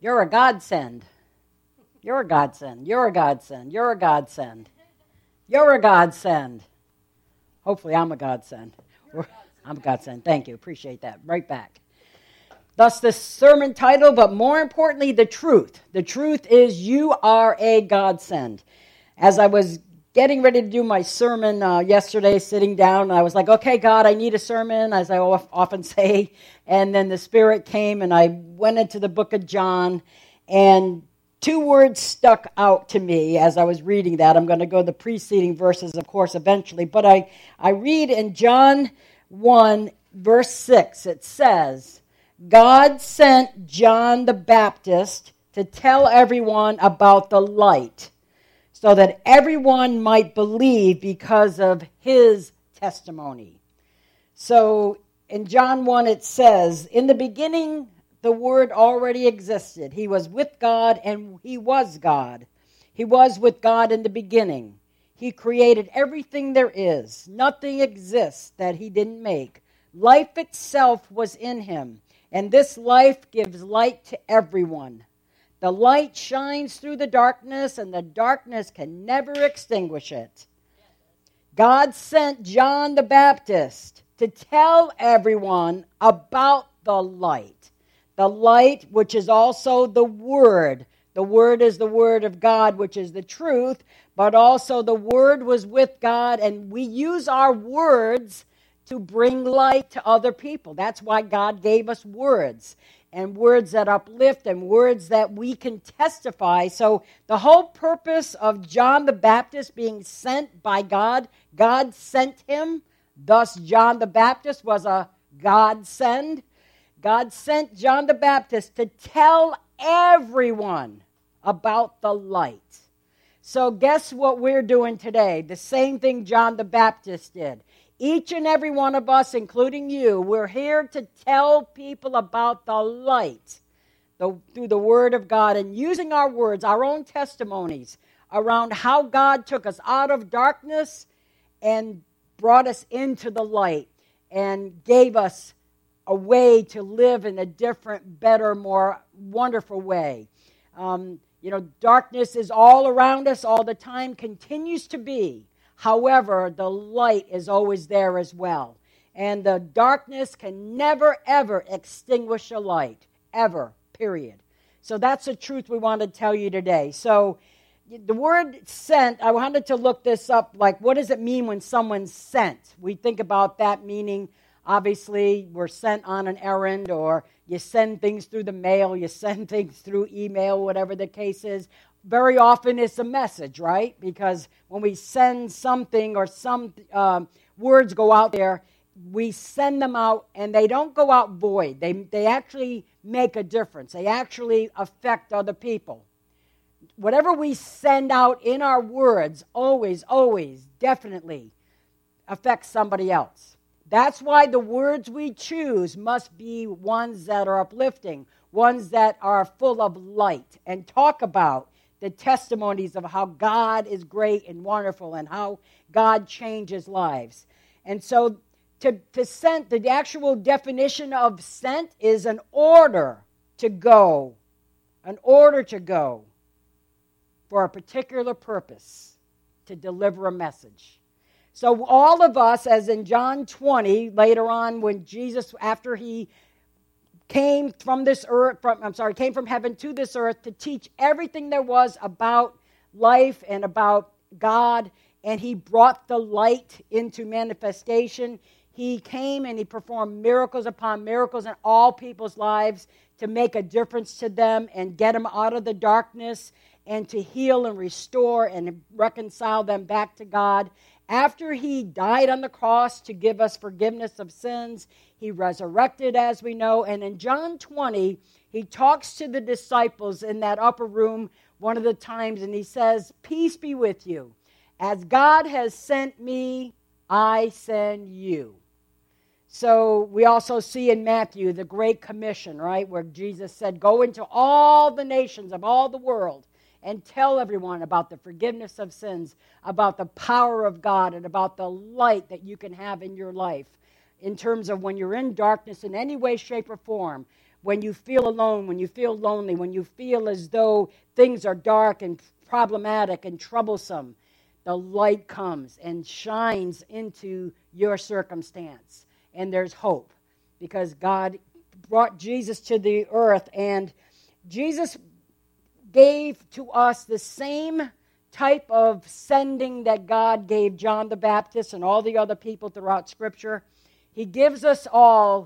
You're a godsend. You're a godsend. You're a godsend. You're a godsend. You're a godsend. Hopefully I'm a godsend. I'm a godsend. Thank you. Appreciate that. Right back. Thus the sermon title, but more importantly, the truth. The truth is you are a godsend. As I was getting ready to do my sermon yesterday, sitting down, I was like, okay, God, I need a sermon, as I often say. And then the Spirit came, and I went into the book of John, and two words stuck out to me as I was reading that. I'm going to go to the preceding verses, of course, eventually. But I read in John 1, verse 6, it says, God sent John the Baptist to tell everyone about the light, so that everyone might believe because of his testimony. So in John 1 it says, in the beginning the Word already existed. He was with God and he was God. He was with God in the beginning. He created everything there is. Nothing exists that he didn't make. Life itself was in him, and this life gives light to everyone. The light shines through the darkness, and the darkness can never extinguish it. God sent John the Baptist to tell everyone about the light. The light, which is also the Word. The Word is the Word of God, which is the truth, but also the Word was with God, and we use our words to bring light to other people. That's why God gave us words, and words that uplift and words that we can testify. So the whole purpose of John the Baptist being sent by God, God sent him. Thus John the Baptist was a godsend. God sent John the Baptist to tell everyone about the light. So guess what we're doing today? The same thing John the Baptist did. Each and every one of us, including you, we're here to tell people about the light through the Word of God, and using our words, our own testimonies around how God took us out of darkness and brought us into the light and gave us a way to live in a different, better, more wonderful way. Darkness is all around us all the time, continues to be. However, the light is always there as well. And the darkness can never, ever extinguish a light. Ever, period. So that's the truth we want to tell you today. So the word sent, I wanted to look this up, like what does it mean when someone's sent? We think about that meaning, obviously, we're sent on an errand, or you send things through the mail, you send things through email, whatever the case is. Very often it's a message, right? Because when we send something or some words go out there, we send them out and they don't go out void. They actually make a difference. They actually affect other people. Whatever we send out in our words always, definitely affects somebody else. That's why the words we choose must be ones that are uplifting, ones that are full of light, and talk about the testimonies of how God is great and wonderful and how God changes lives. And so to send, the actual definition of sent is an order to go for a particular purpose, to deliver a message. So all of us, as in John 20, later on when Jesus, after he came from heaven to this earth to teach everything there was about life and about God, and he brought the light into manifestation. He came and he performed miracles upon miracles in all people's lives to make a difference to them and get them out of the darkness and to heal and restore and reconcile them back to God. After he died on the cross to give us forgiveness of sins, he resurrected, as we know. And in John 20, he talks to the disciples in that upper room one of the times, and he says, "Peace be with you. As God has sent me, I send you." So we also see in Matthew the Great Commission, right, where Jesus said, "Go into all the nations of all the world and tell everyone about the forgiveness of sins, about the power of God, and about the light that you can have in your life in terms of when you're in darkness in any way, shape, or form. when you feel alone, when you feel lonely, when you feel as though things are dark and problematic and troublesome, the light comes and shines into your circumstance. And there's hope because God brought Jesus to the earth, and Jesus gave to us the same type of sending that God gave John the Baptist and all the other people throughout Scripture. He gives us all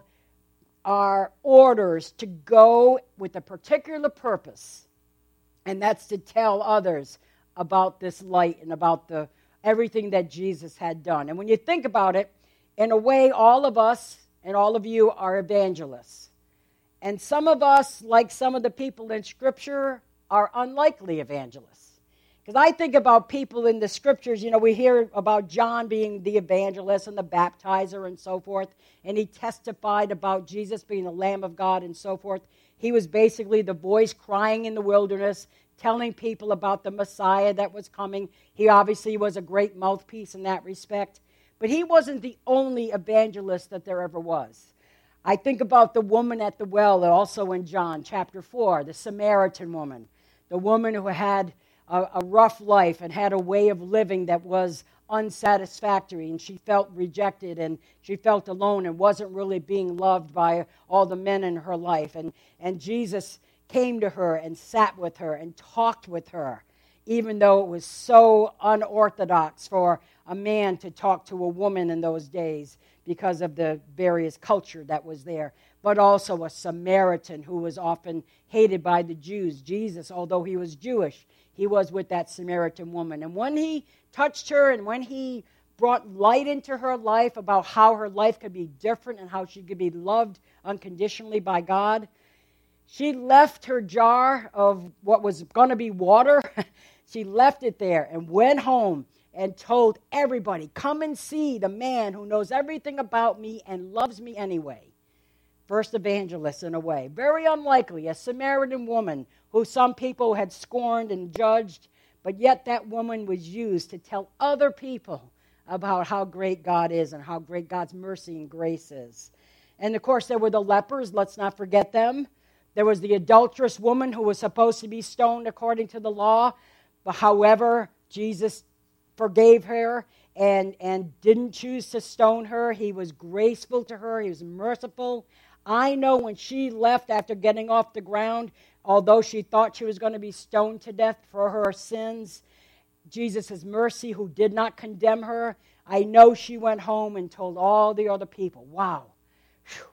our orders to go with a particular purpose, and that's to tell others about this light and about everything that Jesus had done. And when you think about it, in a way, all of us and all of you are evangelists. And some of us, like some of the people in Scripture, are unlikely evangelists. Because I think about people in the Scriptures, we hear about John being the evangelist and the baptizer and so forth, and he testified about Jesus being the Lamb of God and so forth. He was basically the voice crying in the wilderness, telling people about the Messiah that was coming. He obviously was a great mouthpiece in that respect, but he wasn't the only evangelist that there ever was. I think about the woman at the well, also in John chapter 4, the Samaritan woman, the woman who had a rough life and had a way of living that was unsatisfactory, and she felt rejected and she felt alone and wasn't really being loved by all the men in her life. And Jesus came to her and sat with her and talked with her, even though it was so unorthodox for a man to talk to a woman in those days because of the various culture that was there, but also a Samaritan who was often hated by the Jews. Jesus, although he was Jewish, he was with that Samaritan woman. And when he touched her and when he brought light into her life about how her life could be different and how she could be loved unconditionally by God, she left her jar of what was going to be water. She left it there and went home and told everybody, come and see the man who knows everything about me and loves me anyway. First evangelist in a way. Very unlikely, a Samaritan woman who some people had scorned and judged, but yet that woman was used to tell other people about how great God is and how great God's mercy and grace is. And of course there were the lepers, let's not forget them. There was the adulterous woman who was supposed to be stoned according to the law, but however, Jesus forgave her and didn't choose to stone her. He was graceful to her. He was merciful. I know when she left after getting off the ground, although she thought she was going to be stoned to death for her sins, Jesus' mercy, who did not condemn her, I know she went home and told all the other people, wow, whew,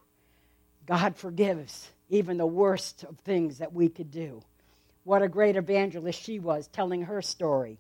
God forgives even the worst of things that we could do. What a great evangelist she was, telling her story.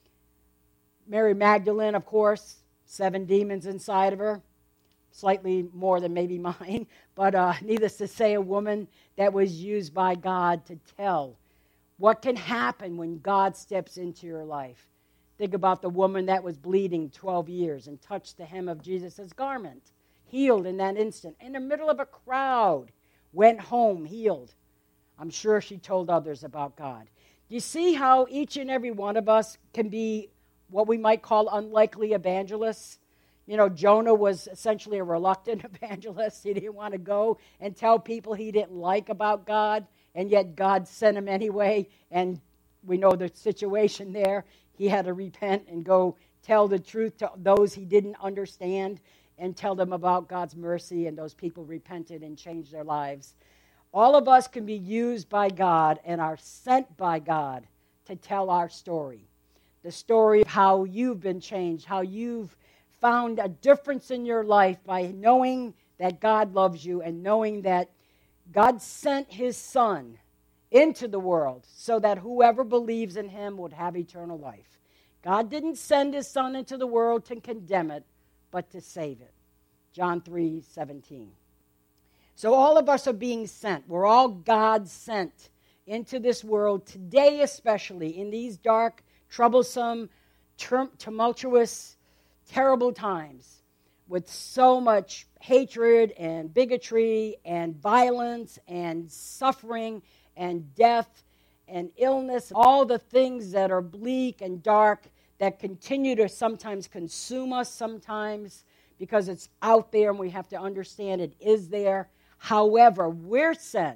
Mary Magdalene, of course, 7 demons inside of her. Slightly more than maybe mine, but needless to say, a woman that was used by God to tell what can happen when God steps into your life. Think about the woman that was bleeding 12 years and touched the hem of Jesus' garment, healed in that instant, in the middle of a crowd, went home healed. I'm sure she told others about God. Do you see how each and every one of us can be what we might call unlikely evangelists? Jonah was essentially a reluctant evangelist. He didn't want to go and tell people he didn't like about God, and yet God sent him anyway, and we know the situation there. He had to repent and go tell the truth to those he didn't understand and tell them about God's mercy, and those people repented and changed their lives. All of us can be used by God and are sent by God to tell our story. The story of how you've been changed, how you've found a difference in your life by knowing that God loves you and knowing that God sent his Son into the world so that whoever believes in him would have eternal life. God didn't send his Son into the world to condemn it, but to save it. John 3:17. So all of us are being sent. We're all God sent into this world today, especially in these dark, troublesome, tumultuous, terrible times with so much hatred and bigotry and violence and suffering and death and illness, all the things that are bleak and dark that continue to sometimes consume us sometimes because it's out there and we have to understand it is there. However, we're sent,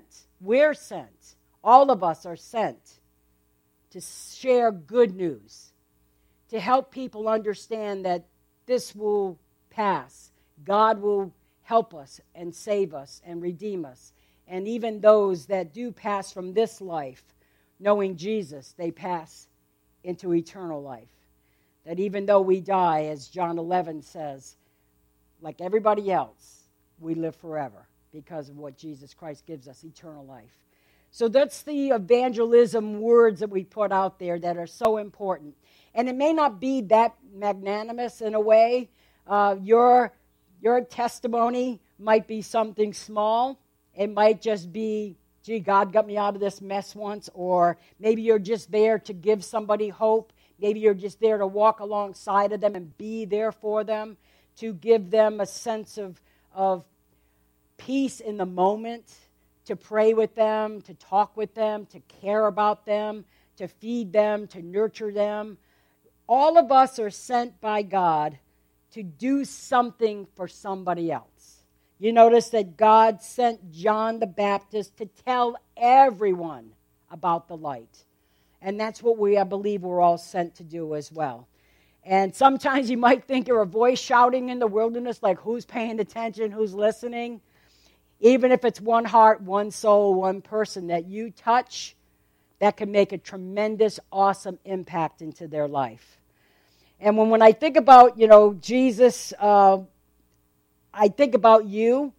all of us are sent to share good news, to help people understand that this will pass. God will help us and save us and redeem us. And even those that do pass from this life, knowing Jesus, they pass into eternal life. That even though we die, as John 11 says, like everybody else, we live forever because of what Jesus Christ gives us, eternal life. So that's the evangelism words that we put out there that are so important. And it may not be that magnanimous in a way. Your testimony might be something small. It might just be, gee, God got me out of this mess once. Or maybe you're just there to give somebody hope. Maybe you're just there to walk alongside of them and be there for them, to give them a sense of peace in the moment, to pray with them, to talk with them, to care about them, to feed them, to nurture them. All of us are sent by God to do something for somebody else. You notice that God sent John the Baptist to tell everyone about the light. And that's what I believe we're all sent to do as well. And sometimes you might think you're a voice shouting in the wilderness, like who's paying attention, who's listening. Even if it's one heart, one soul, one person that you touch, that can make a tremendous, awesome impact into their life. And when I think about, Jesus, I think about you.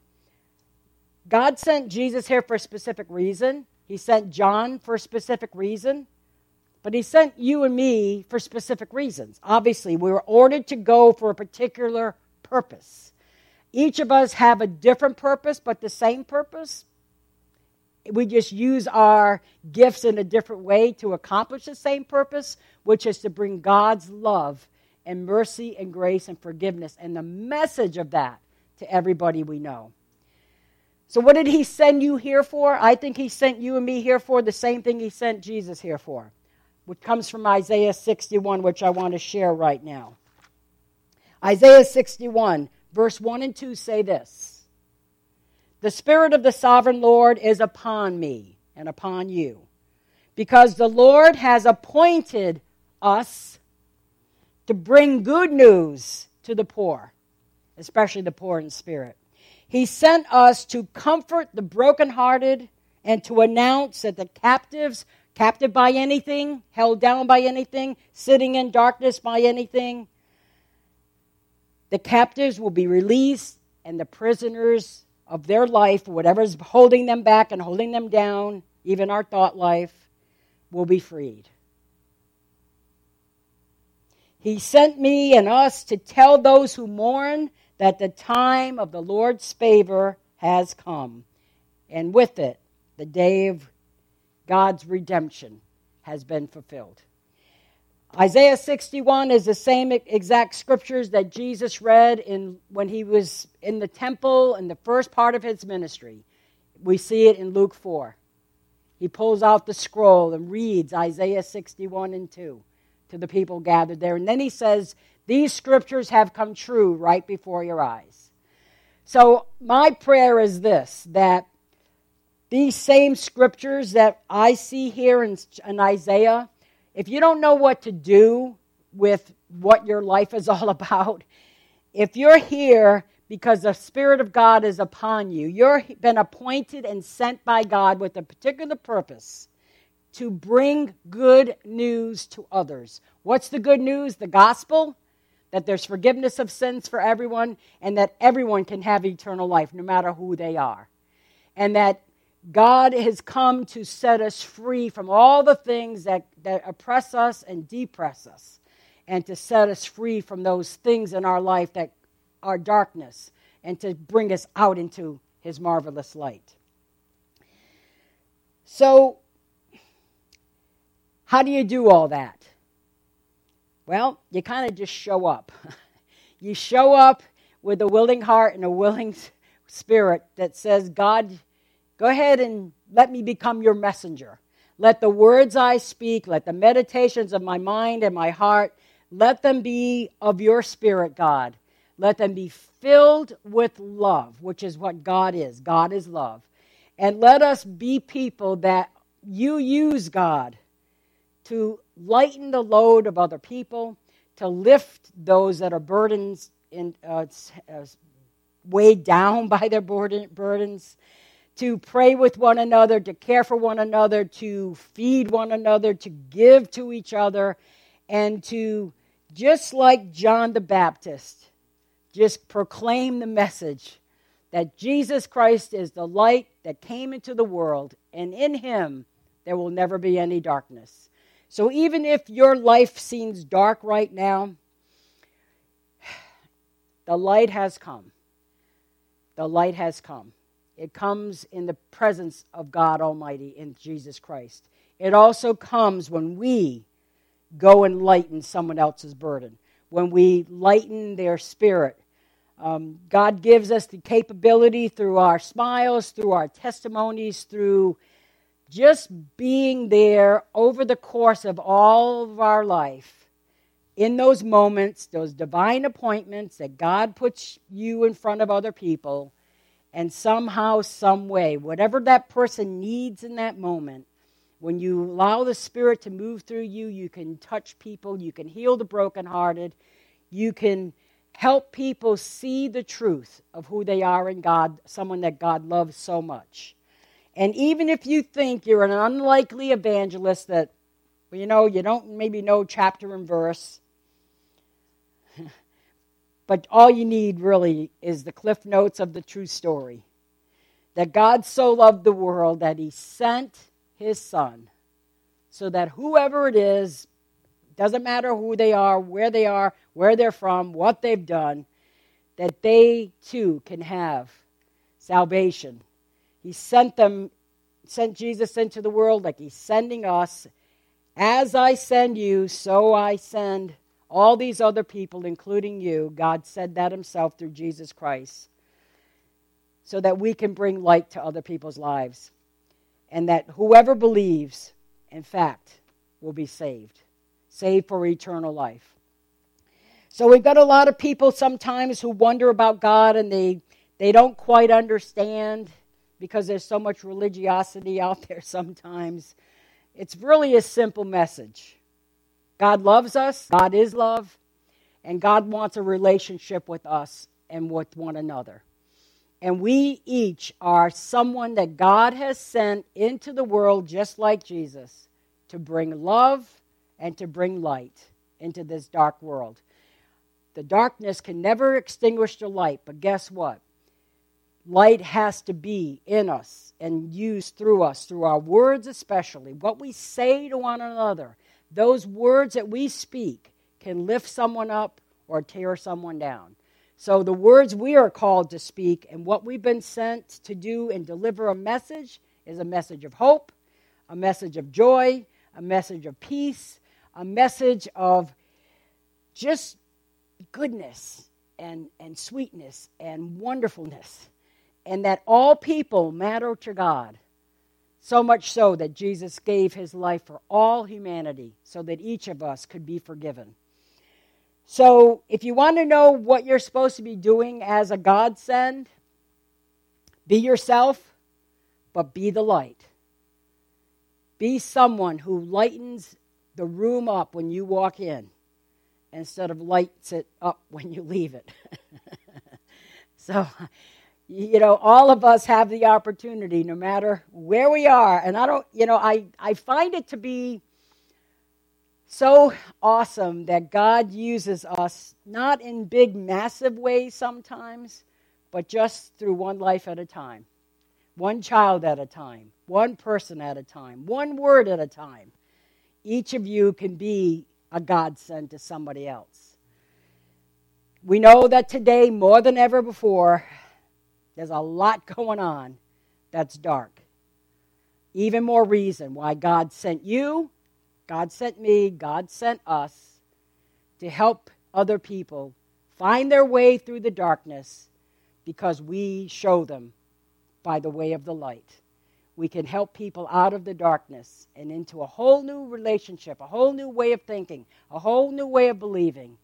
God sent Jesus here for a specific reason. He sent John for a specific reason. But he sent you and me for specific reasons. Obviously, we were ordered to go for a particular purpose. Each of us have a different purpose, but the same purpose. We just use our gifts in a different way to accomplish the same purpose, which is to bring God's love and mercy and grace and forgiveness and the message of that to everybody we know. So what did he send you here for? I think he sent you and me here for the same thing he sent Jesus here for, which comes from Isaiah 61, which I want to share right now. Isaiah 61, verse 1 and 2 say this: "The Spirit of the Sovereign Lord is upon me and upon you, because the Lord has appointed us to bring good news to the poor," especially the poor in spirit. "He sent us to comfort the brokenhearted and to announce that the captive by anything, held down by anything, sitting in darkness by anything, the captives will be released, and the prisoners of their life, whatever's holding them back and holding them down, even our thought life, will be freed." "He sent me and us to tell those who mourn that the time of the Lord's favor has come, and with it, the day of God's redemption has been fulfilled." Isaiah 61 is the same exact scriptures that Jesus read when he was in the temple in the first part of his ministry. We see it in Luke 4. He pulls out the scroll and reads Isaiah 61 and 2 to the people gathered there. And then he says, "These scriptures have come true right before your eyes." So my prayer is this, that these same scriptures that I see here in Isaiah, if you don't know what to do with what your life is all about, if you're here because the Spirit of God is upon you, you've been appointed and sent by God with a particular purpose to bring good news to others. What's the good news? The gospel, that there's forgiveness of sins for everyone, and that everyone can have eternal life, no matter who they are. And that God has come to set us free from all the things that oppress us and depress us, and to set us free from those things in our life that are darkness, and to bring us out into his marvelous light. So, how do you do all that? Well, you kind of just show up. You show up with a willing heart and a willing spirit that says, "God, go ahead and let me become your messenger. Let the words I speak, let the meditations of my mind and my heart, let them be of your Spirit, God. Let them be filled with love, which is what God is. God is love. And let us be people that you use, God, to lighten the load of other people, to lift those that are burdens in, weighed down by their burdens, to pray with one another, to care for one another, to feed one another, to give to each other, and to, just like John the Baptist, just proclaim the message that Jesus Christ is the light that came into the world, and in him there will never be any darkness. So even if your life seems dark right now, the light has come. The light has come. It comes in the presence of God Almighty in Jesus Christ. It also comes when we go and lighten someone else's burden, when we lighten their spirit. God gives us the capability through our smiles, through our testimonies, through just being there over the course of all of our life. In those moments, those divine appointments that God puts you in front of other people, and somehow, some way, whatever that person needs in that moment, when you allow the Spirit to move through you, you can touch people, you can heal the brokenhearted, you can help people see the truth of who they are in God, someone that God loves so much. And even if you think you're an unlikely evangelist that, you don't maybe know chapter and verse, but all you need really is the cliff notes of the true story. That God so loved the world that he sent his Son so that whoever it is, doesn't matter who they are, where they're from, what they've done, that they too can have salvation. He sent Jesus into the world like he's sending us. As I send you, so I send all these other people, including you. God said that himself through Jesus Christ, so that we can bring light to other people's lives. And that whoever believes, in fact, will be saved for eternal life. So we've got a lot of people sometimes who wonder about God, and they don't quite understand because there's so much religiosity out there sometimes. It's really a simple message. God loves us, God is love, and God wants a relationship with us and with one another. And we each are someone that God has sent into the world, just like Jesus, to bring love and to bring light into this dark world. The darkness can never extinguish the light, but guess what? Light has to be in us and used through us, through our words especially, what we say to one another. Those words that we speak can lift someone up or tear someone down. So the words we are called to speak and what we've been sent to do and deliver a message is a message of hope, a message of joy, a message of peace, a message of just goodness and sweetness and wonderfulness, and that all people matter to God. So much so that Jesus gave his life for all humanity so that each of us could be forgiven. So if you want to know what you're supposed to be doing as a godsend, be yourself, but be the light. Be someone who lightens the room up when you walk in instead of lights it up when you leave it. So, all of us have the opportunity, no matter where we are. And I find it to be so awesome that God uses us, not in big, massive ways sometimes, but just through one life at a time, one child at a time, one person at a time, one word at a time. Each of you can be a godsend to somebody else. We know that today, more than ever before, there's a lot going on that's dark. Even more reason why God sent you, God sent me, God sent us to help other people find their way through the darkness, because we show them by the way of the light. We can help people out of the darkness and into a whole new relationship, a whole new way of thinking, a whole new way of believing.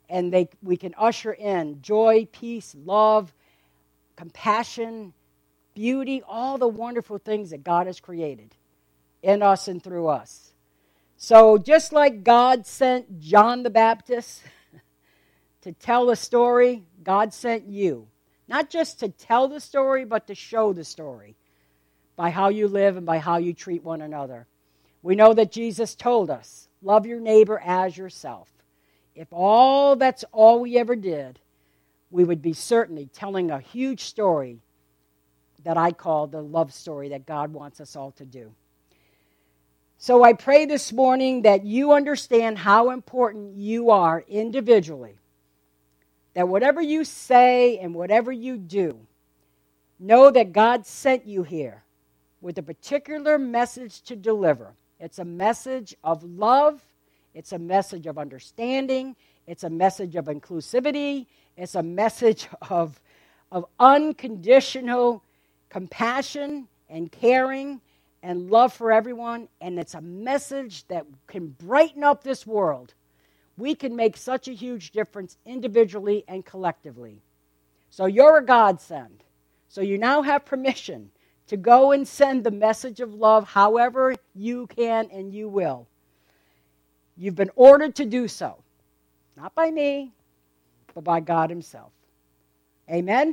and we can usher in joy, peace, love, compassion, beauty, all the wonderful things that God has created in us and through us. So just like God sent John the Baptist to tell the story, God sent you. Not just to tell the story, but to show the story by how you live and by how you treat one another. We know that Jesus told us, love your neighbor as yourself. If that's all we ever did, we would be certainly telling a huge story that I call the love story that God wants us all to do. So I pray this morning that you understand how important you are individually. That whatever you say and whatever you do, know that God sent you here with a particular message to deliver. It's a message of love. It's a message of understanding. It's a message of inclusivity. It's a message of unconditional compassion and caring and love for everyone. And it's a message that can brighten up this world. We can make such a huge difference individually and collectively. So you're a godsend. So you now have permission to go and send the message of love however you can and you will. You've been ordered to do so. Not by me, but by God himself. Amen?